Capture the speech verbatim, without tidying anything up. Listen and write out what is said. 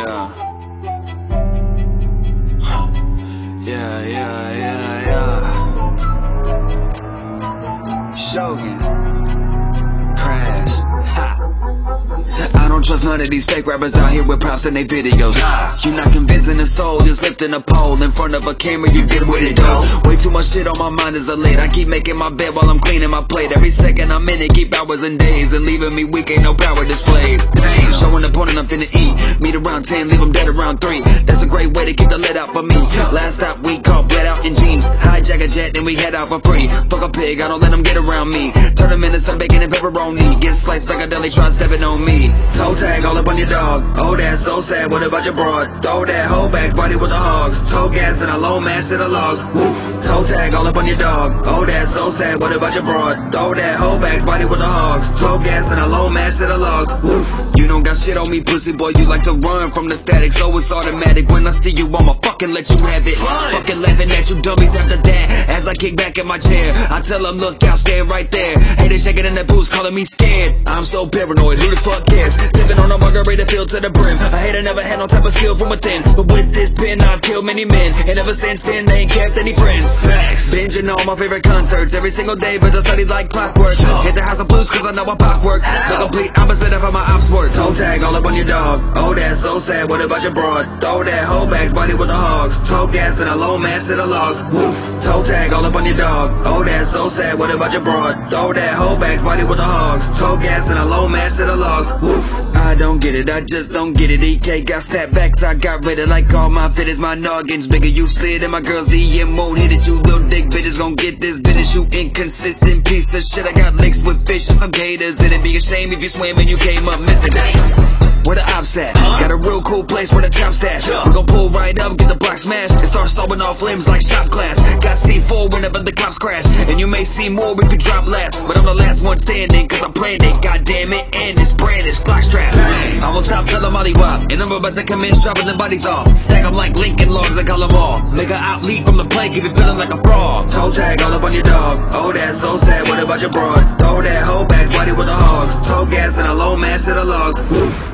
Yeah. Yeah, yeah, yeah, yeah. Shogun. Crash. Ha. I don't trust none of these fake rappers out here with props in their videos. You not convincing a soul, just lifting a pole in front of a camera, you get with it though. Way too much shit on my mind as a late. I keep making my bed while I'm cleaning my plate. Every second I'm in it, keep hours and days, and leaving me weak, ain't no power displayed. Pain, showing opponent I'm finna eat. Meet around ten, leave them dead around three. That's a great way to keep the lead out for me. Last stop we caught bled out in jeans. Hijack a jet, then we head out for free. Fuck a pig, I don't let them get around me. Turn them into some bacon and pepperoni. Get sliced like a deli, try stepping on me. Toe tag all up on your dog. Oh, that's so sad, what about your broad? Throw that whole back's body with the hogs. Toe gas and a low mass to the logs. Woof. Toe tag all up on your dog. Oh, that's so sad, what about your broad? Throw that whole back's body with the hogs. Toe gas and a low mass to the logs. Woof. You don't got shit on me, pussy boy, you like to run from the static, so it's automatic. When I see you, I'ma fucking let you have it. Fucking laughing at you dummies after that. As I kick back in my chair, I tell them look out, stand right there. Haters shaking in the boots, calling me scared. I'm so paranoid, who the fuck cares? Sipping on a margarita filled to the brim. A hater never had no type of skill from within, but with this pen I've killed many men, and ever since then they ain't kept any friends. Facts. Binging all my favorite concerts every single day, but I study like clockwork. Hit the house of blues cause I know I pop work. The complete opposite of how my ops work. Toe tag all up on your dog. Oh, that's so sad, what about your broad? Throw that whole back's body with the hogs. Toe gas and a low mass to the logs. Woof. Toe tag all up on your dog. Oh, that's so sad, what about your broad? Throw that whole back's body with the hogs. Toe gas and a low mass to the logs. Woof. I don't get it, I just don't get it. E K got snapbacks, I got rid of like all my fitters. My noggins bigger, you slid in my girl's D M, won't hit it. You little dick bitches gon' get this business. You inconsistent piece of shit. I got links with fish and some gators. It'd be a shame if you swam and you came up missing. Where the ops at? Got a real cool place where the chop stash. We gon' pull right up, get the block smashed, and start sawing off limbs like shop class. Got C four whenever the cops crash, and you may see more if you drop last, but I'm the last one standing cause I planned it. God damn it, and this brand is block strap. I won't stop till I'm Molly Wop, and I'm about to commence dropping the bodies off. Stack them like Lincoln logs, I call them all. Make a out leap from the plate, keep it feeling like a frog. Toe tag all up on your dog. Oh, that's so sad, what about your broad? Throw that whole back's body with the hogs. Toe gas and a low mass to the logs. Woof.